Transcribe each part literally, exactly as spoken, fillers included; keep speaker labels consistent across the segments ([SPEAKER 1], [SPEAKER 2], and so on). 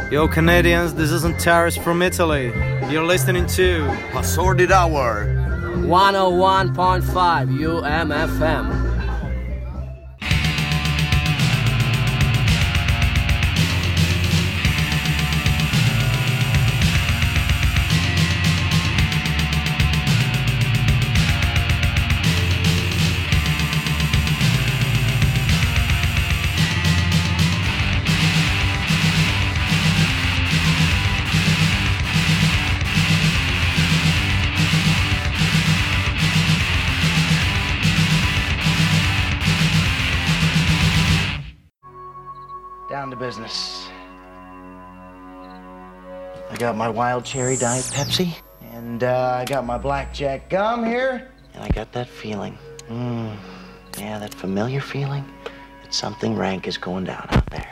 [SPEAKER 1] Yo Canadians, this is Antares from Italy. You're listening to
[SPEAKER 2] Assorted Hour
[SPEAKER 3] one oh one point five U M F M.
[SPEAKER 4] Down to business. I got my wild cherry Diet Pepsi, and uh, I got my blackjack gum here, and I got that feeling. Mmm, yeah, that familiar feeling that something rank is going down out there.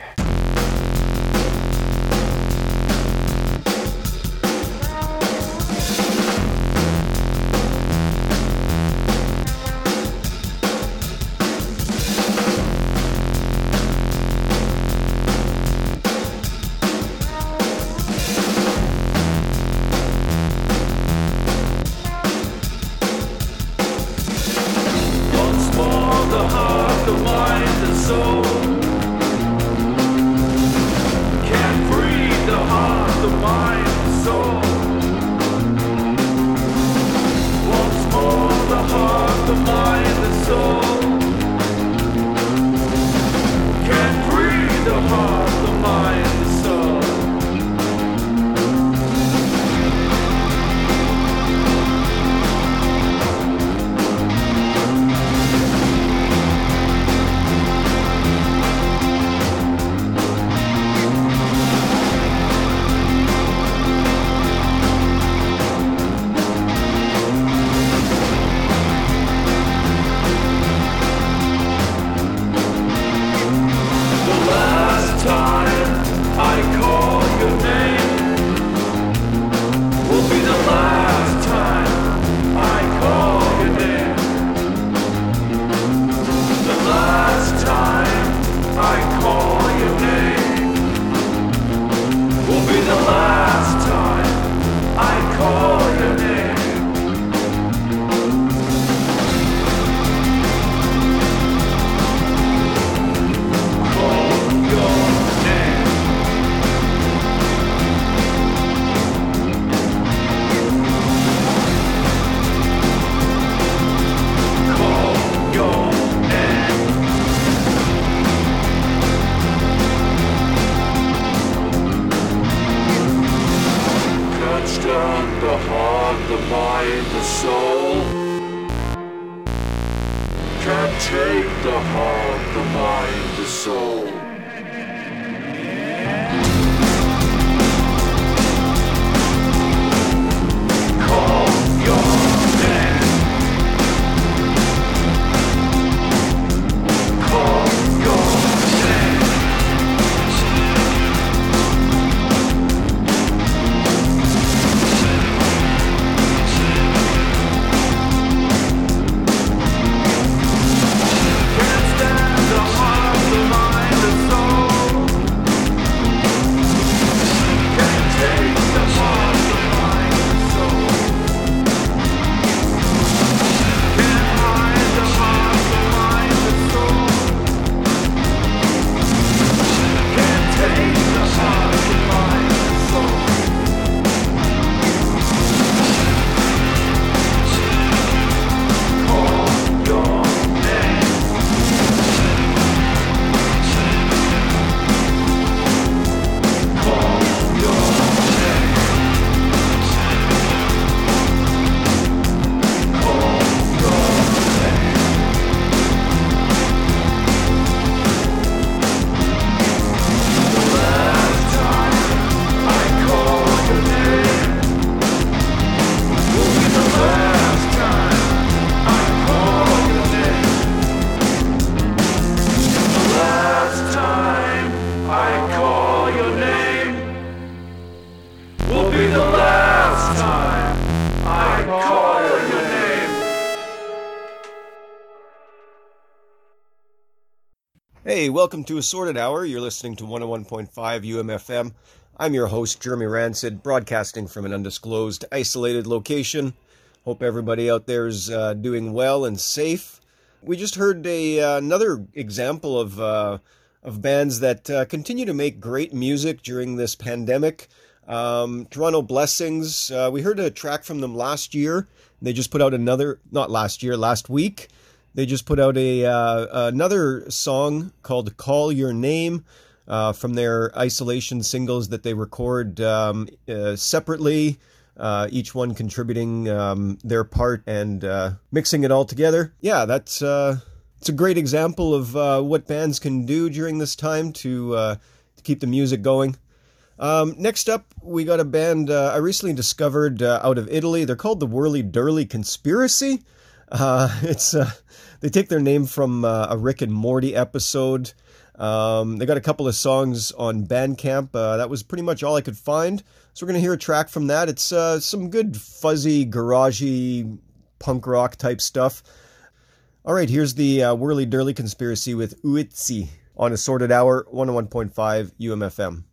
[SPEAKER 5] Hey, welcome to Assorted Hour. You're listening to one oh one point five U M F M.
[SPEAKER 2] I'm your host, Jeremy Rancid, broadcasting from an undisclosed, isolated location. Hope everybody out there is uh, doing well and safe. We just heard a uh, another example of uh, of bands that uh, continue to make great music during this pandemic. Um, Toronto Blessings, uh, we heard a track from them last year. They just put out another, not last year, last week. They just put out a uh, another song called Call Your Name uh, from their isolation singles that they record um, uh, separately, uh, each one contributing um, their part and uh, mixing it all together. Yeah, that's uh, it's a great example of uh, what bands can do during this time to, uh, to keep the music going. Um, next up, we got a band uh, I recently discovered uh, out of Italy. They're called the Whirly Durly Conspiracy. Uh, it's uh, they take their name from uh, a Rick and Morty episode. Um, they got a couple of songs on Bandcamp. Uh, that was pretty much all I could find. So we're going to hear a track from that. It's uh, some good fuzzy, garagey, punk rock type stuff. All right, here's the uh, Whirly Durly Conspiracy with Uitzi on Assorted Hour, one oh one point five U M F M.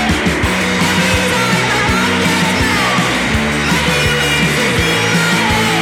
[SPEAKER 5] Every time my mom gets mad, my feelings is in my head.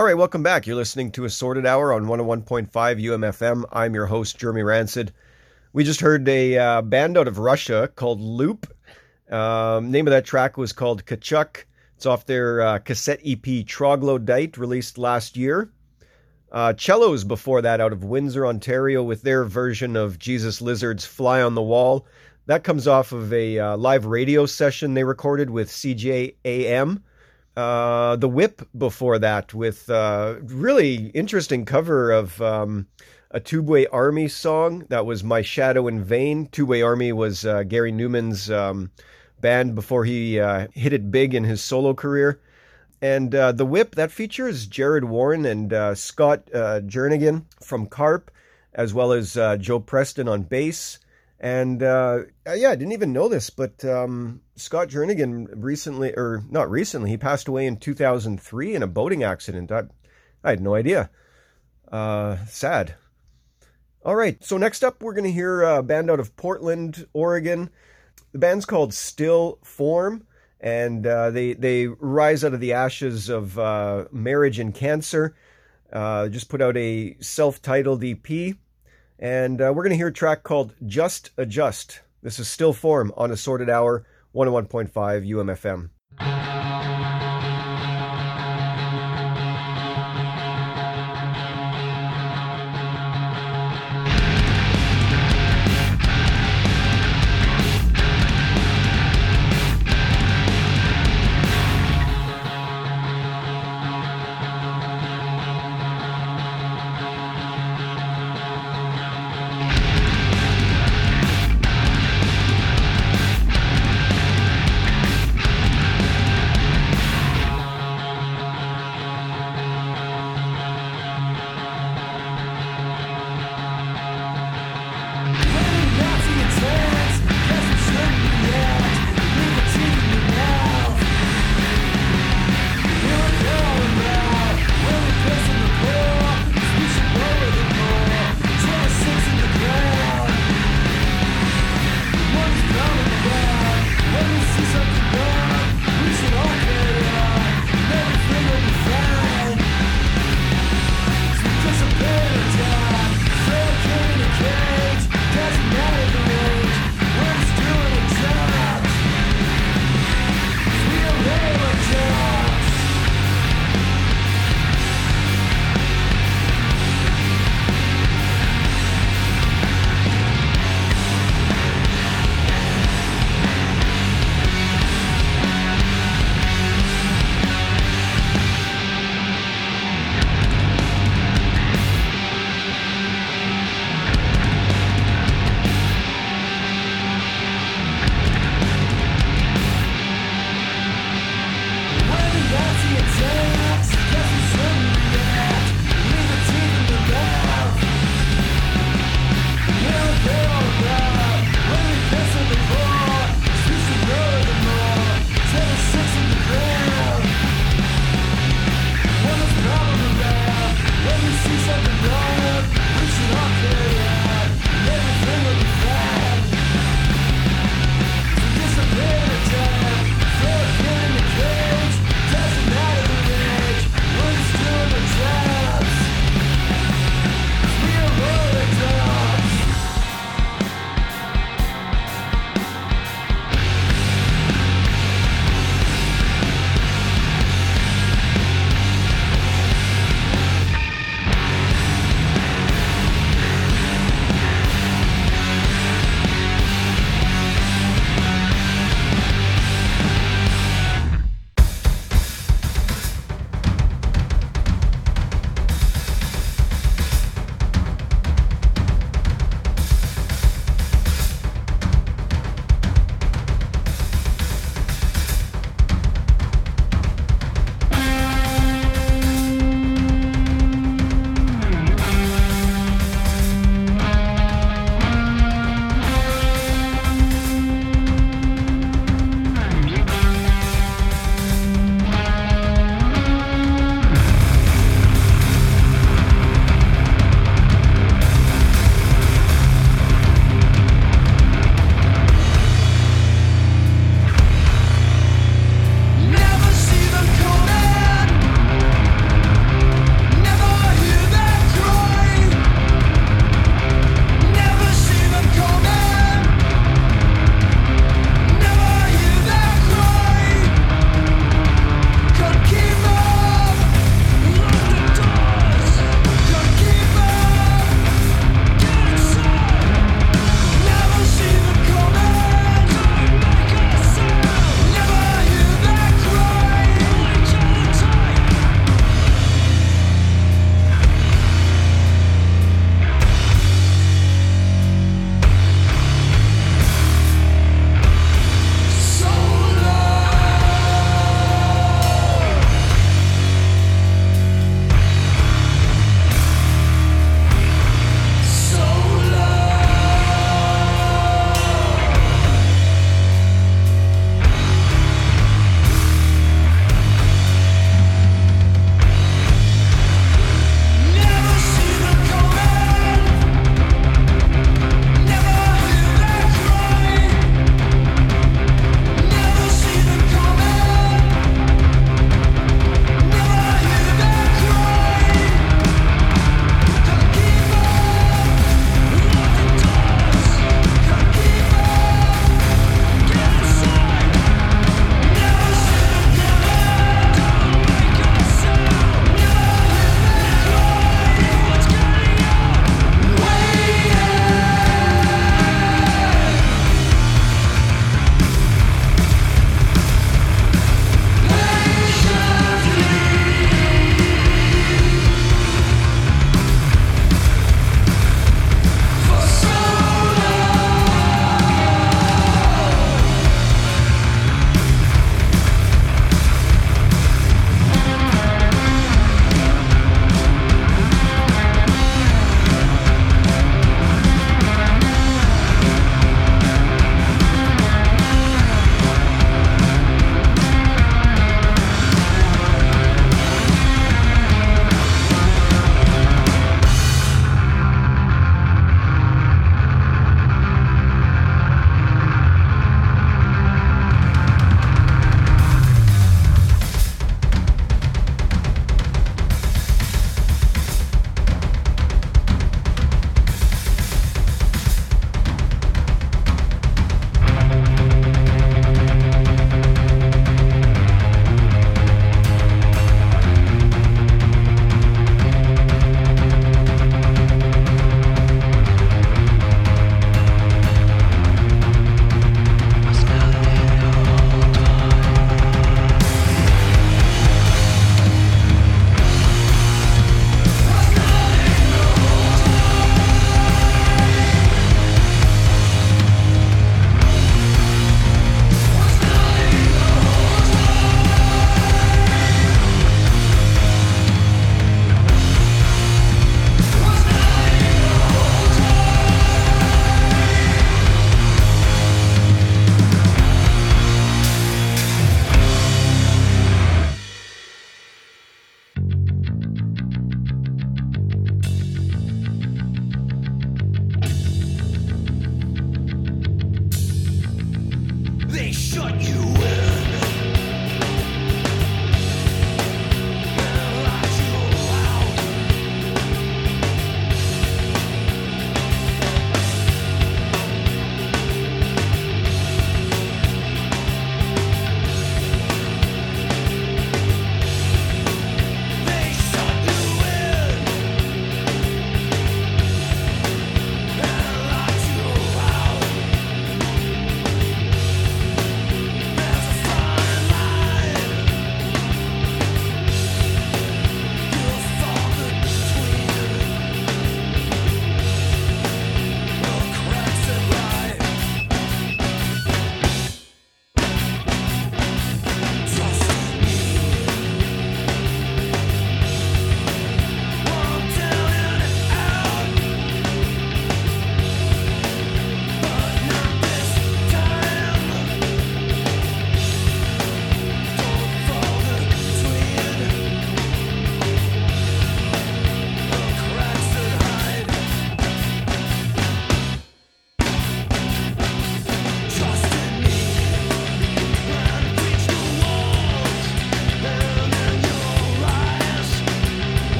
[SPEAKER 2] All right, welcome back. You're listening to Assorted Hour on one oh one point five U M F M. I'm your host, Jeremy Rancid. We just heard a uh, band out of Russia called Loop. Um, name of that track was called Kachuk. It's off their uh, cassette E P Troglodyte, released last year. Uh, Cellos before that out of Windsor, Ontario, with their version of Jesus Lizard's Fly on the Wall. That comes off of a uh, live radio session they recorded with C J A M. Uh, the Whip before that with a uh, really interesting cover of um, a Tubeway Army song. That was My Shadow in Vain. Tubeway Army was uh, Gary Newman's um, band before he uh, hit it big in his solo career. And uh, The Whip, that features Jared Warren and uh, Scott uh, Jernigan from Carp, as well as uh, Joe Preston on bass. And uh, yeah, I didn't even know this, but um, Scott Jernigan recently, or not recently, he passed away in two thousand three in a boating accident. I, I had no idea. Uh, sad. All right, so next up, we're going to hear a band out of Portland, Oregon. The band's called Still Form, and uh, they, they rise out of the ashes of uh, marriage and cancer. Uh, just put out a self-titled E P. And uh, we're going to hear a track called Just Adjust. This is Still Form on Assorted Hour, one oh one point five U M F M.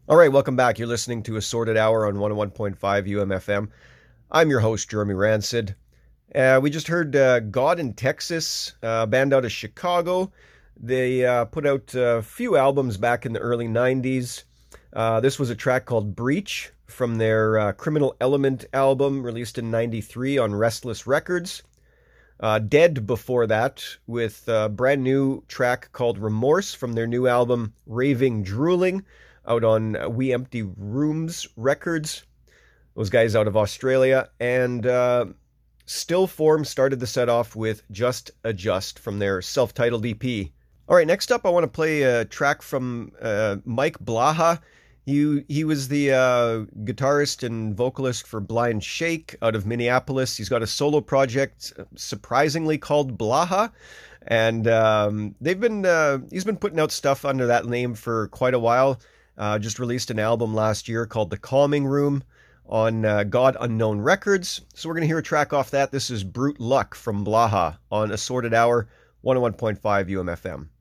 [SPEAKER 2] All right, welcome back. You're listening to Assorted Hour on one oh one point five U M F M. I'm your host, Jeremy Rancid. Uh, we just heard uh, God in Texas, a band out of Chicago. They uh, put out a few albums back in the early nineties. Uh, this was a track called Breach from their uh, Criminal Element album, released in ninety-three on Restless Records. Uh, Dead before that, with a brand new track called Remorse from their new album Raving Drooling, out on We Empty Rooms Records. Those guys out of Australia. And uh, Still Form started the set off with Just Adjust from their self-titled E P. All right, next up I want to play a track from uh, Mike Blaha. He, he was the uh, guitarist and vocalist for Blind Shake out of Minneapolis. He's got a solo project, surprisingly called Blaha. And um, they've been uh, he's been putting out stuff under that name for quite a while. Uh, just released an album last year called The Calming Room on uh, God Unknown Records. So we're going to hear a track off that. This is Brute Luck from Blaha on Assorted Hour, one oh one point five U M F M.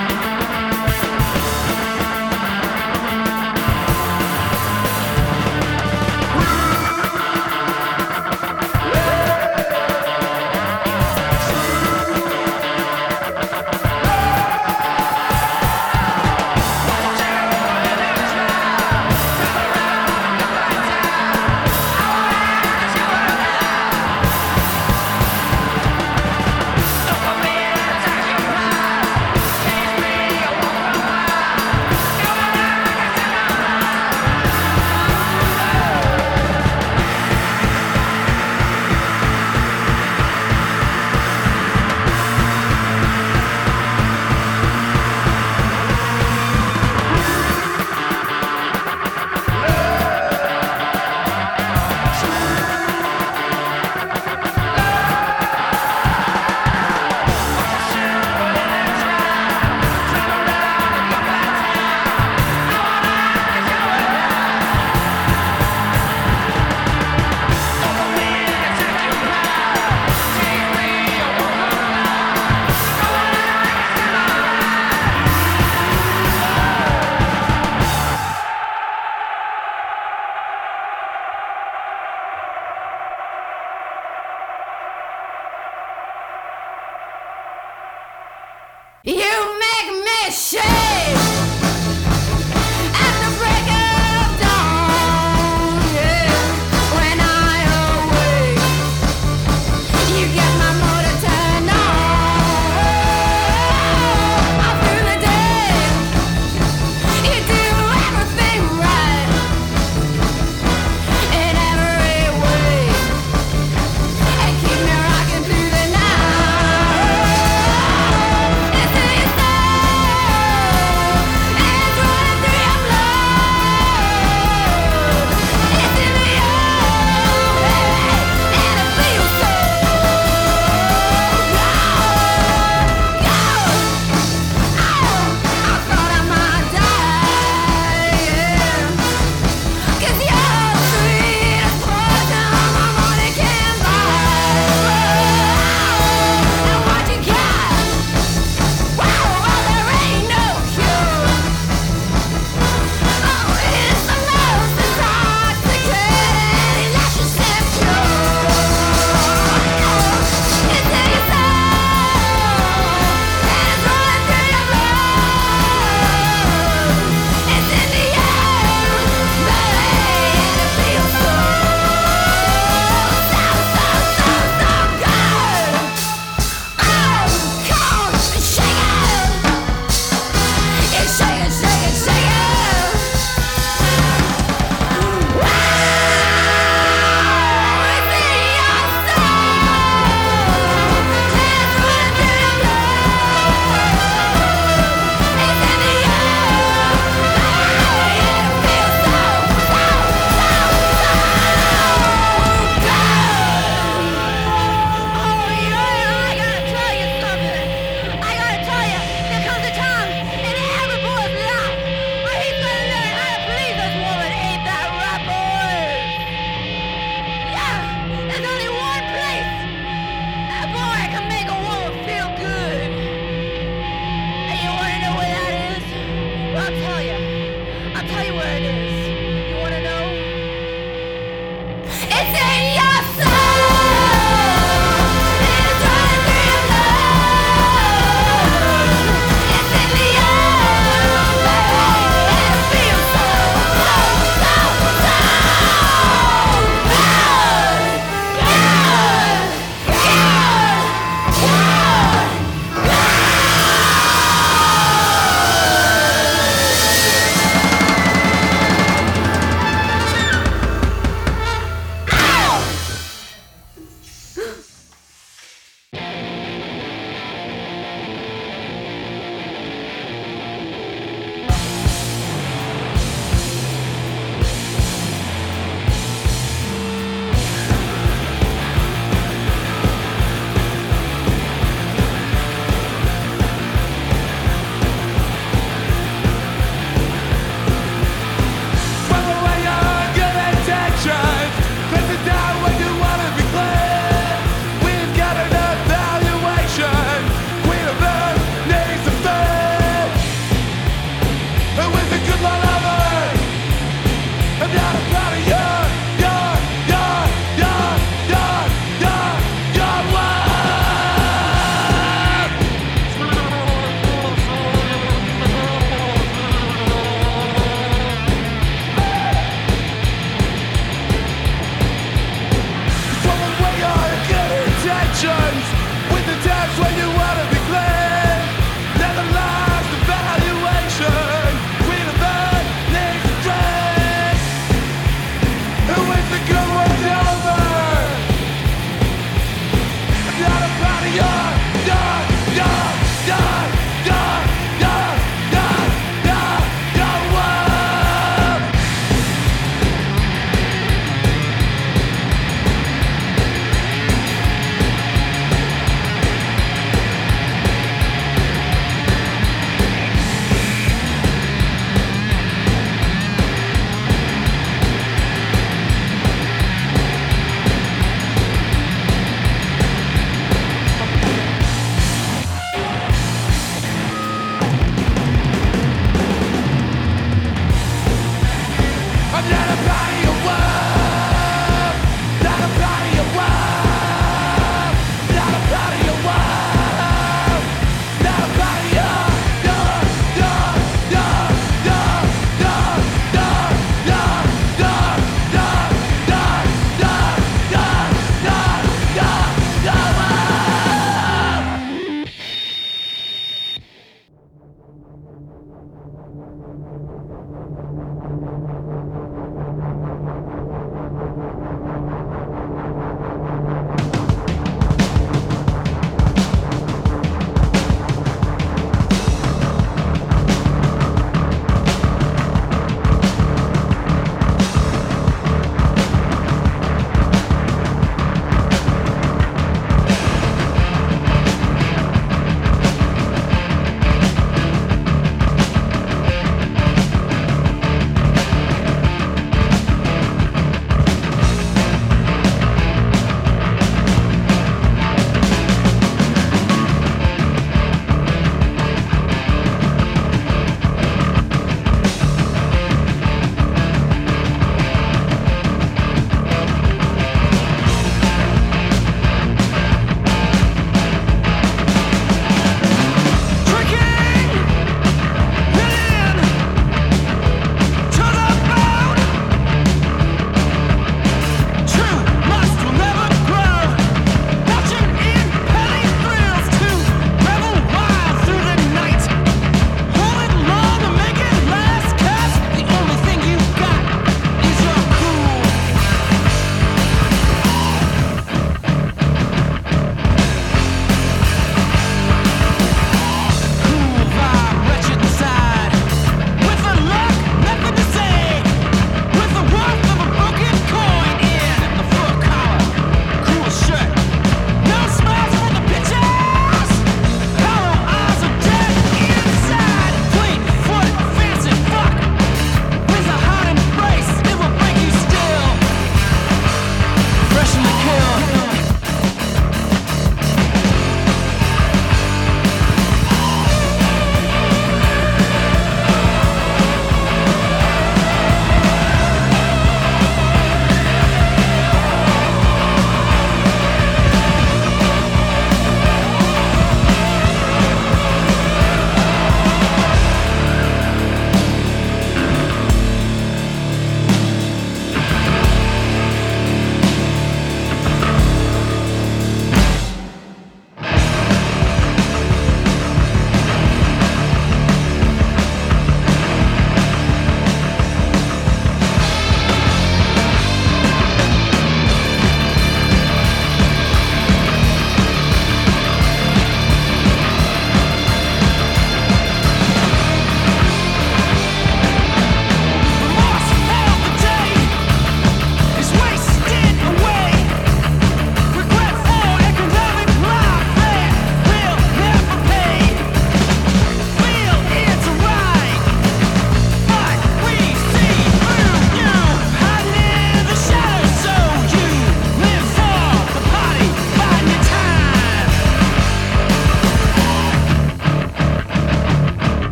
[SPEAKER 5] Thank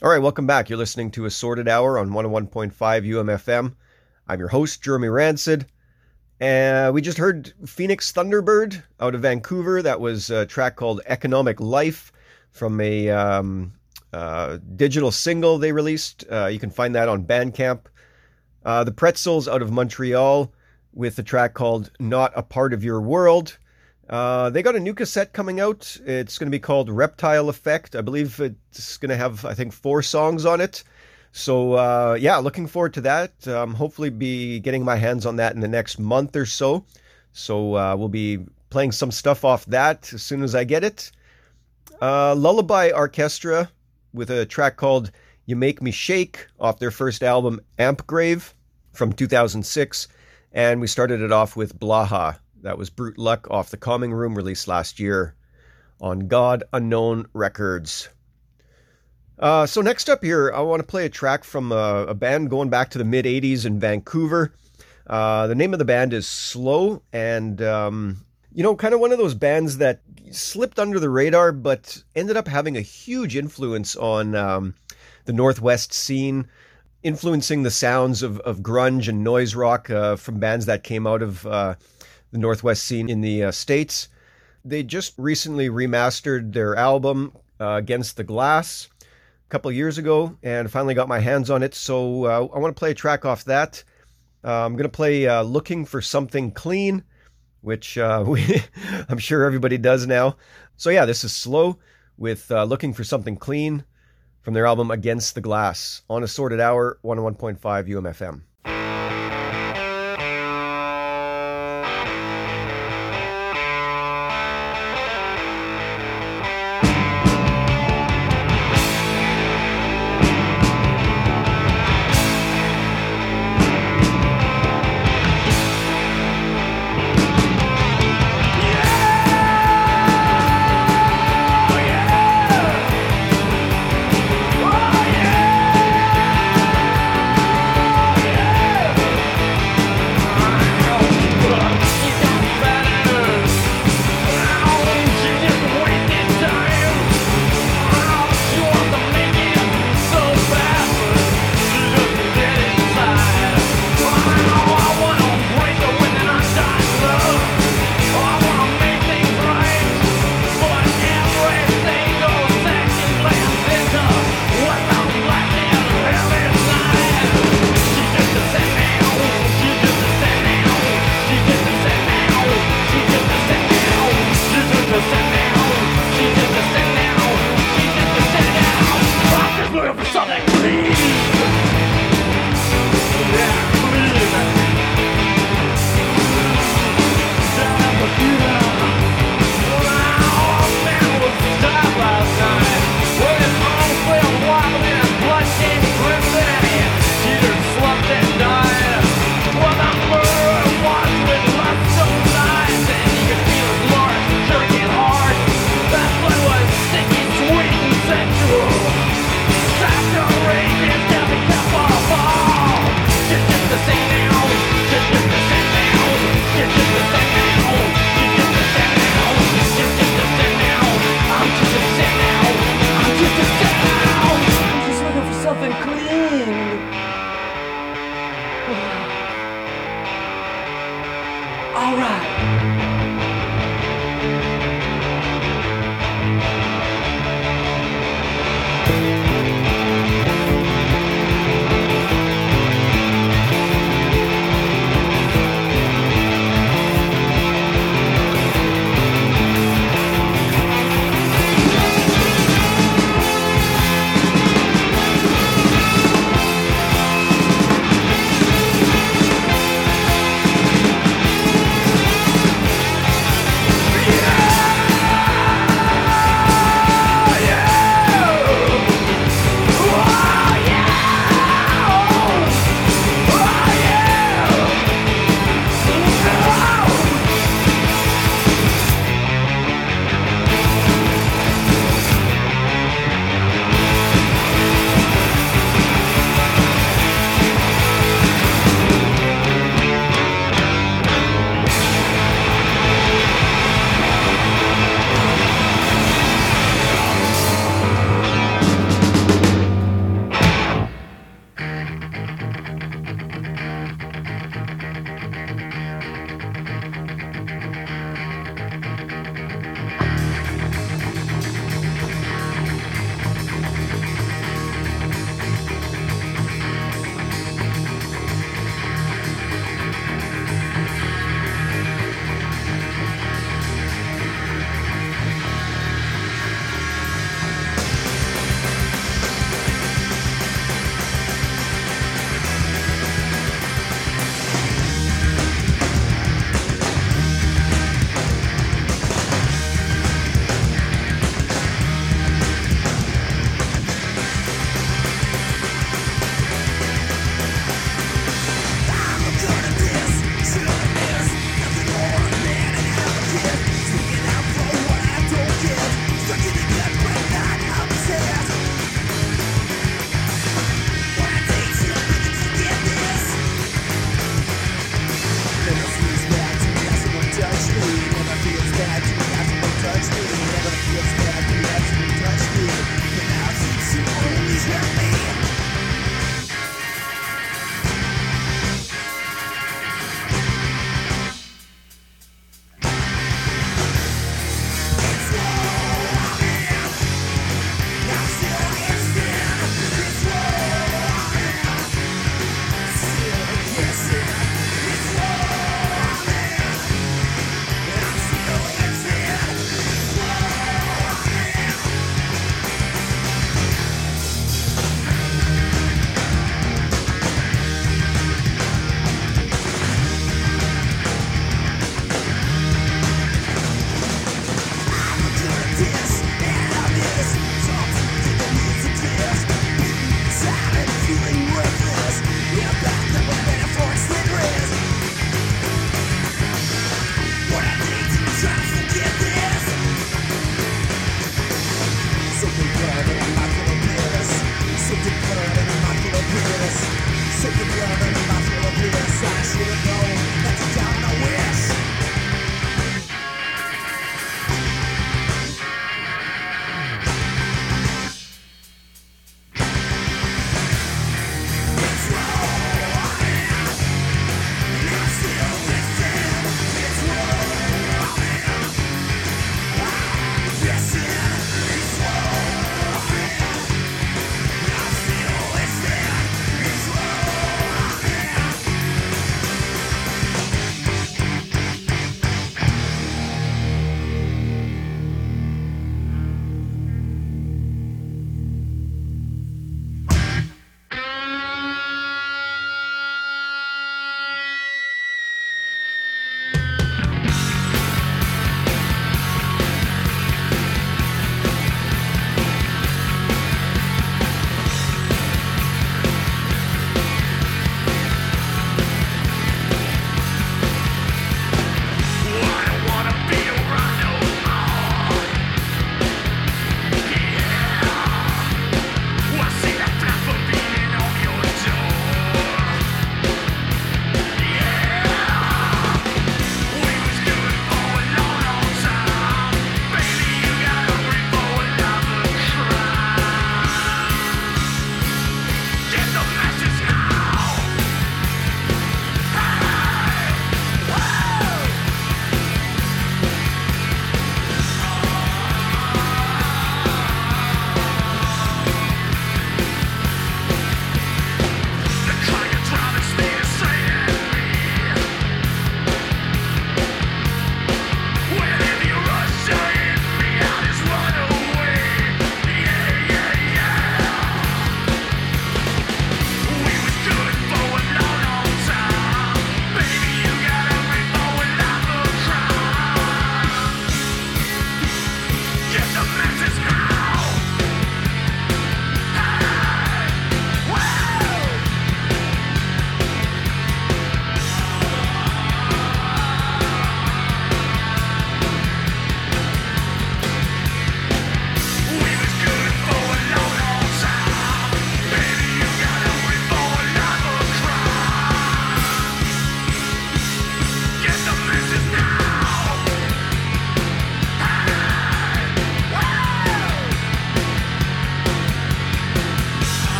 [SPEAKER 2] All right, welcome back. You're listening to Assorted Hour on one oh one point five U M F M. I'm your host, Jeremy Rancid. And we just heard Phoenix Thunderbird out of Vancouver. That was a track called Economic Life from a um, uh, digital single they released. Uh, you can find that on Bandcamp. Uh, the Pretzels out of Montreal with a track called Not a Part of Your World. Uh, they got a new cassette coming out. It's going to be called Reptile Effect. I believe it's going to have, I think, four songs on it. So, uh, yeah, looking forward to that. Um, hopefully be getting my hands on that in the next month or so. So uh, we'll be playing some stuff off that as soon as I get it. Uh, Lullaby Orchestra with a track called You Make Me Shake off their first album, Ampgrave, from two thousand six. And we started it off with Blaha. That was Brute Luck off the Calming Room, released last year on God Unknown Records. Uh, so next up here, I want to play a track from a, a band going back to the mid-eighties in Vancouver. Uh, the name of the band is Slow, and, um, you know, kind of one of those bands that slipped under the radar, but ended up having a huge influence on um, the Northwest scene, influencing the sounds of, of grunge and noise rock uh, from bands that came out of uh, the Northwest scene in the uh, States. They just recently remastered their album, uh, Against the Glass, a couple of years ago, and finally got my hands on it. So uh, I want to play a track off that. Uh, I'm going to play uh, Looking for Something Clean, which uh, we, I'm sure everybody does now. So yeah, this is Slow with uh, Looking for Something Clean from their album Against the Glass on Assorted Hour, one oh one point five U M F M.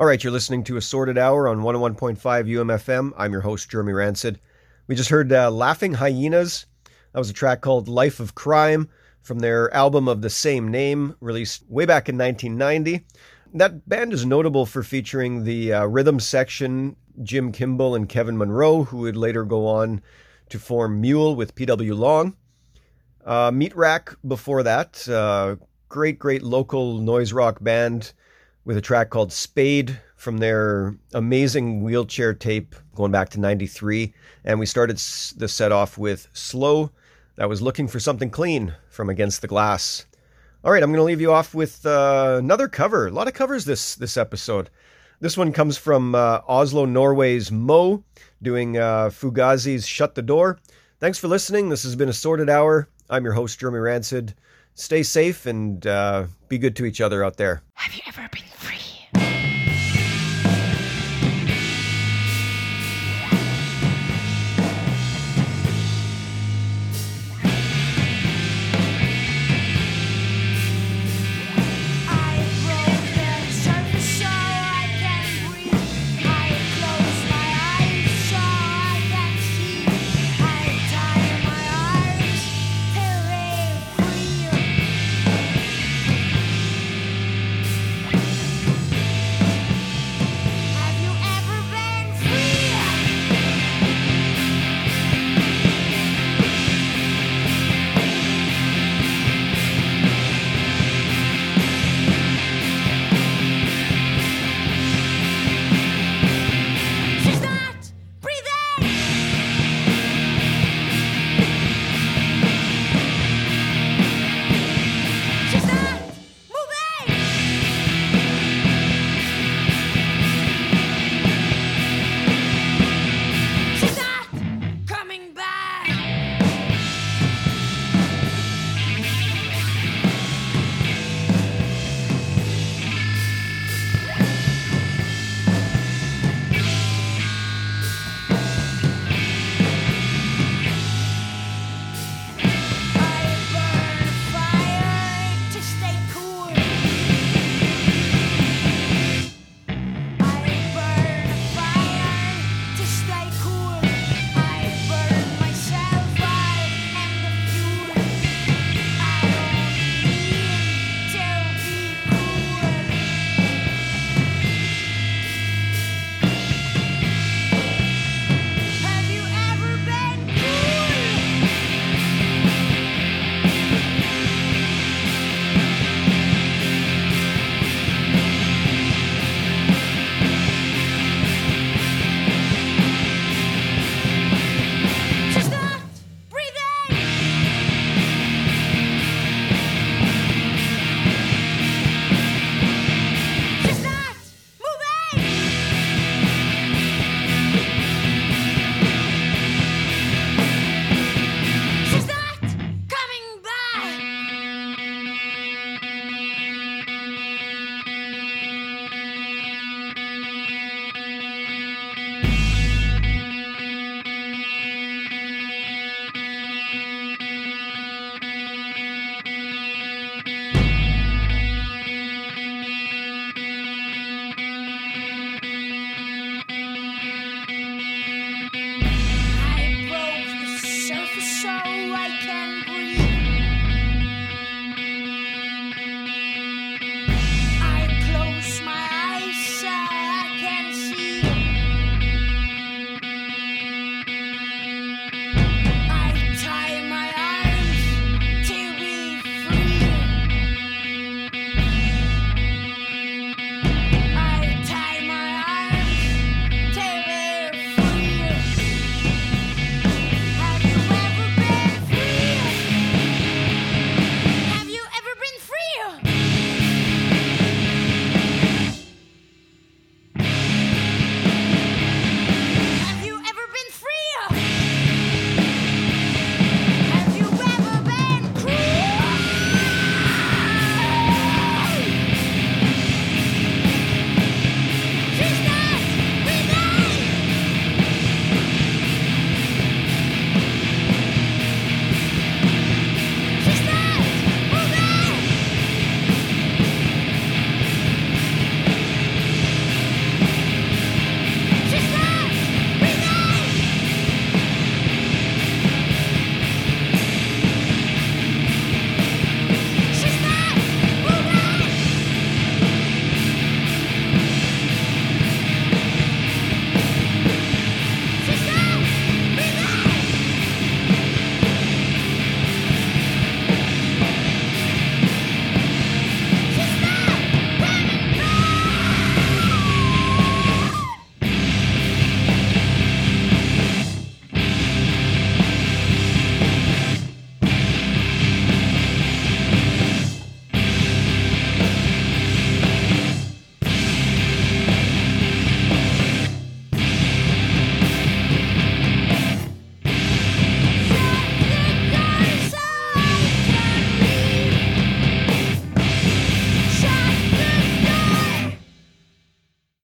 [SPEAKER 2] All right, you're listening to Assorted Hour on one oh one point five U M F M. I'm your host, Jeremy Rancid. We just heard uh, Laughing Hyenas. That was a track called Life of Crime from their album of the same name, released way back in nineteen ninety. That band is notable for featuring the uh, rhythm section, Jim Kimball and Kevin Monroe, who would later go on to form Mule with P W Long. Uh, Meat Rack before that, uh, great, great local noise rock band with a track called Spade from their amazing Wheelchair tape going back to ninety-three. And we started the set off with Slow. That was Looking for Something Clean from Against the Glass. All right, I'm going to leave you off with uh, another cover. A lot of covers this this episode. This one comes from uh, Oslo, Norway's Mo, doing uh, Fugazi's Shut the Door. Thanks for listening. This has been Assorted Hour. I'm your host, Jeremy Rancid. Stay safe and uh, be good to each other out there.
[SPEAKER 5] Have you ever been